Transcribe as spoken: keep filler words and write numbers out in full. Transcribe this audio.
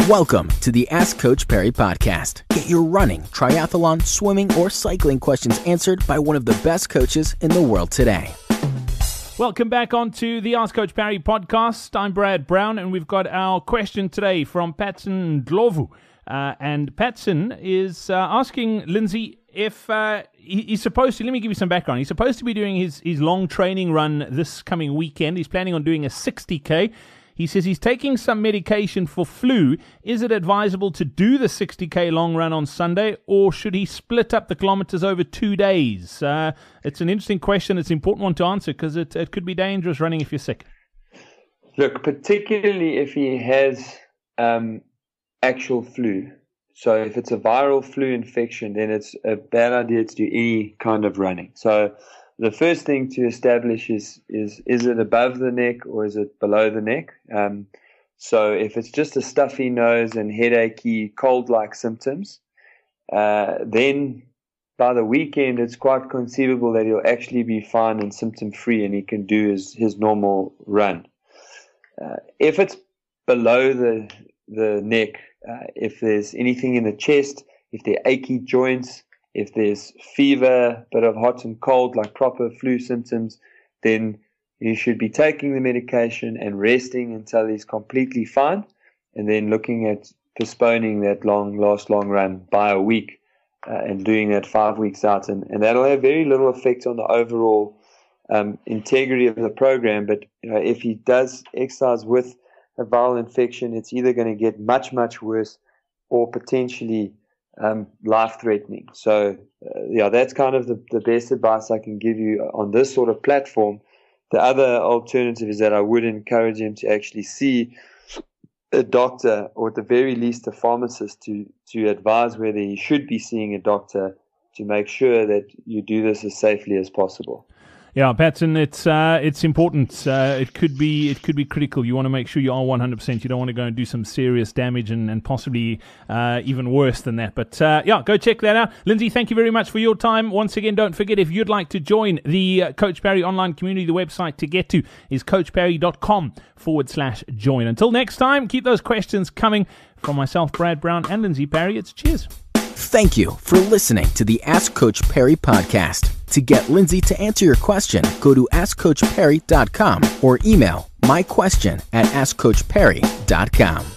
Welcome to the Ask Coach Parry podcast. Get your running, triathlon, swimming, or cycling questions answered by one of the best coaches in the world today. Welcome back onto the Ask Coach Parry podcast. I'm Brad Brown, and we've got our question today from Patson Dlovu. Uh, and Patson is uh, asking Lindsay if uh, he, he's supposed to, let me give you some background. He's supposed to be doing his, his long training run this coming weekend. He's planning on doing a sixty K. He says he's taking some medication for flu. Is it advisable to do the sixty K long run on Sunday, or should he split up the kilometers over two days? Uh, it's an interesting question. It's an important one to answer because it, it could be dangerous running if you're sick. Look, particularly if he has um, actual flu. So if it's a viral flu infection, then it's a bad idea to do any kind of running. So the first thing to establish is, is, is it above the neck or is it below the neck? Um, so if it's just a stuffy nose and headachy, cold-like symptoms, uh, then by the weekend, it's quite conceivable that he'll actually be fine and symptom-free and he can do his, his normal run. Uh, if it's below the, the neck, uh, if there's anything in the chest, if there are achy joints, if there's fever, bit of hot and cold, like proper flu symptoms, then you should be taking the medication and resting until he's completely fine, and then looking at postponing that long, last long run by a week uh, and doing that five weeks out. And, and that'll have very little effect on the overall um, integrity of the program. But you know, if he does exercise with a viral infection, it's either going to get much, much worse or potentially Um, life-threatening. So, uh, yeah, that's kind of the, the best advice I can give you on this sort of platform. The other alternative is that I would encourage him to actually see a doctor, or at the very least a pharmacist, to, to advise whether he should be seeing a doctor to make sure that you do this as safely as possible. Yeah, Patson, it's uh, it's important. Uh, it could be it could be critical. You want to make sure you are one hundred percent. You don't want to go and do some serious damage and, and possibly uh, even worse than that. But uh, yeah, go check that out. Lindsay, thank you very much for your time. Once again, don't forget, if you'd like to join the uh, Coach Parry online community, the website to get to is coachparry.com forward slash join. Until next time, keep those questions coming. From myself, Brad Brown, and Lindsay Parry, it's cheers. Thank you for listening to the Ask Coach Parry podcast. To get Lindsay to answer your question, go to ask coach parry dot com or email my question at ask coach parry dot com.